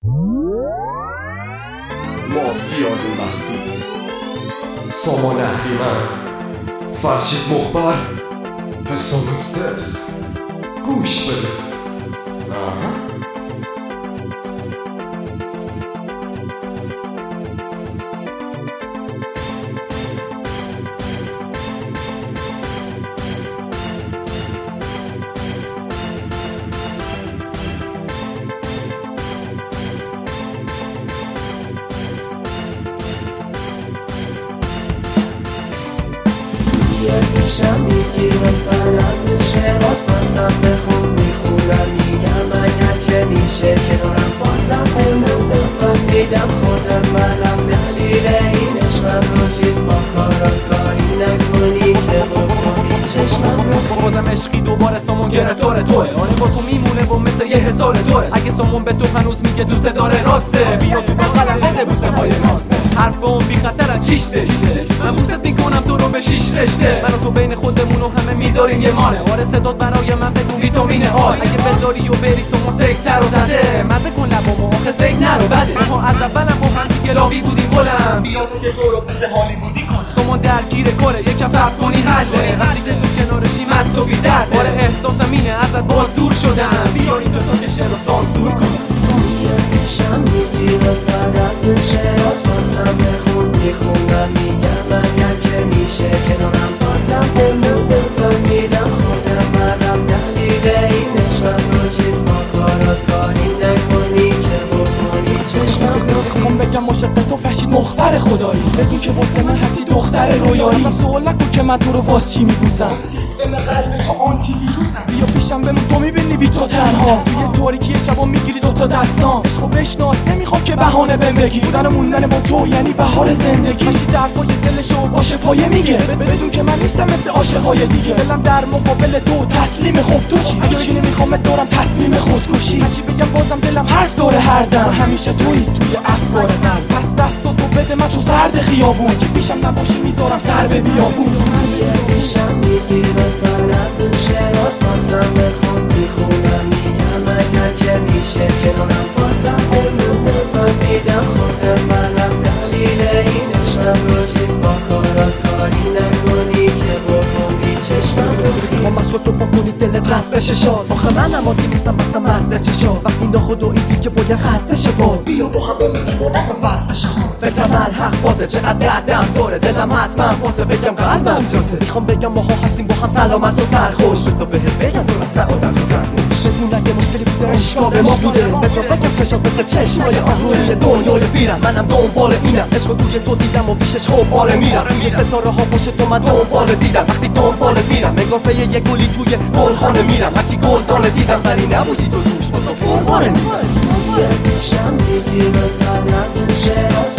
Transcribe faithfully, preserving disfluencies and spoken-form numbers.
مافیای مخفی، سامان اهریمن، فرشید مخبر، حسام استپس. گوش بده. آها. میشم میگیرم فراز شعرات بازم بخون میخونم میگم اگر که میشه کنارم بازم بمون بفهمیدم خودم منم دلیل این عشقم رو چیز با کارات کاری نکنی که بکنی چشمم رو بازم عشقی دوباره سامون گرفتار توه. آره با تو میمونه و مثل یه هزار دوره. اگه سامون به تو هنوز میگه دوست داره راسته، بیا تو بغلم بده بوسه های راسته. حرف اون بی خطرن چیشته من بوست میکنم تو رو به شیش رشته. من و تو بین خودمون و همه میذاریم یه مانه. آره صدات برای من بگو ویتامین آی. اگه بذاری و بری سامون سکتر رو زده مزه کن لبامو آخه سک نرو بده. ما از اولم با هم دیگه لاغی بودیم بلند. بیا تو که تو رو بوسه حالی بودی کنم. سامون درگیر کره یکم صبر کنی حله. وقتی که تو کنارشی مست و بی درده. آره احساسم اینه ازت باز دور شدم. بیا اینجا تا که شعر رو سانسور کنم. میشم میگیرم فراز شعرات بازم بخون میخونم میگم اگر که میشه کنارم بازم بمون بفهمیدم خودم منم دلیل این عشقم رو چیز با کارات کاری نکنی که بکنی چشمم رو میخوام بگم عاشق تو فرشید مخبر خدایی. بدون که واسه من هستی دختر رویایی. ازم سوال نکن که من تو رو واس چی میبوسم. سیستم قلب تو آنتی ویروسم. بیا پیشم بمون تو میبینی بی تو تنها. توی تاریکی شبا میگیری دوتا دستام. عشقو بشناس نمیخوام که بهانه بهم بگی. بودن و موندن با تو یعنی بهار زندگی. فرشید حرفای دلشو باشه پایه میگه. بدون که من نیستم مثل عاشقای دیگه. دلم در مقابل تو تسلیم. خب تو چی؟ اگه بگی نمیخوام دارم تصمیم خودکشی. هرچی بگم بازم دلم حرف داره هر دم. همیشه تویی توی افکار من. پس دستو تو بده من چو سرد خیابون. اگه پیشم نباشی میذارم سر به بیابون. میشم میگیرم فراز شعرات بازم بخون میخونم میگم اگر که میشه کنارم بازم بمون بفهمیدم خودم منم دلیل این عشقم رو چیز با کارات کاری نکنی که بکنی چشمم رو میخوام از تو پا کنی دلت رست بشه شاد. آخه منم عادی نیستم بستم مزده چشا. وقتی ناخود و ایدی که باید خسته شه با. بیا با هم بمونیم و نفر فصل بشه. فکرم الحق باده چقدر دردم داره. دلم حتما باده بگم قلبم جاته. میخوام بگم ماها هستیم با هم سلامت و سرخوش. بذار بهت بگم دارم سعادت و فرموش. بدون اگه مشکلی بوده عشقا به ما بوده. بذار بگم چشات مثل چشمای آهوی دنیای بیرم. منم دنبال اینم عشقو توی تو دیدم و پیشش خوب باره میرم. روی ستاره ها پشت تو من دنبال دیدم. وقتی دنبالت میرم نگاه پی یه گلی توی گلخانه میرم. هرچی گلدانه دیدم ولی نبودی تو دوش با تو قربانه میرم. میشم میگیرم فراز شعرات